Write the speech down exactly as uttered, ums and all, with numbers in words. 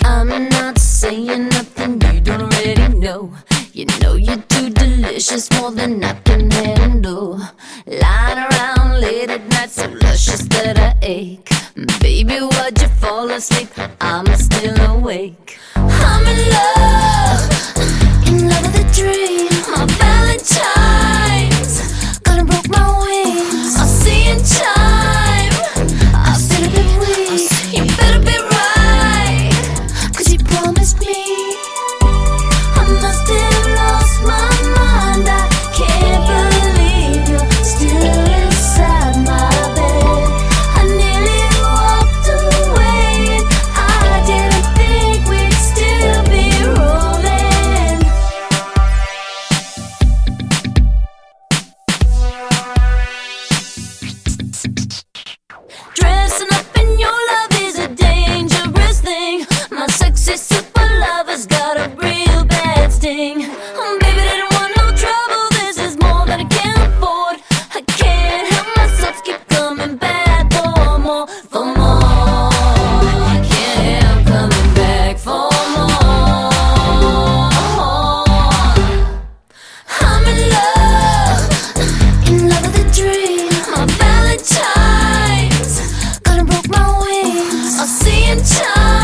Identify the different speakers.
Speaker 1: I'm not saying nothing you don't already know. You know you're too delicious, more than I can handle. Lying around late at night, so luscious that I ache. Baby, why'd you fall asleep? I'm still awake. I'm in love, in love with a dream. My Valentine's gonna broke my wings. I'll see you in time, I'll still be weak. You better be right, cause you promised me. I must have lost my mind, I can't believe you're still inside my bed. I nearly walked away and I didn't think we'd still be rolling. Dressing up in your love is a dangerous thing. My sexy super lover's got a real bad sting. Oh, baby, didn't want no trouble, this is more than I can afford. I can't help myself, keep coming back for more, for more. I can't help coming back for more. I'm in love, in love with a dream. My Valentine's gonna broke my wings. I'll see you in time.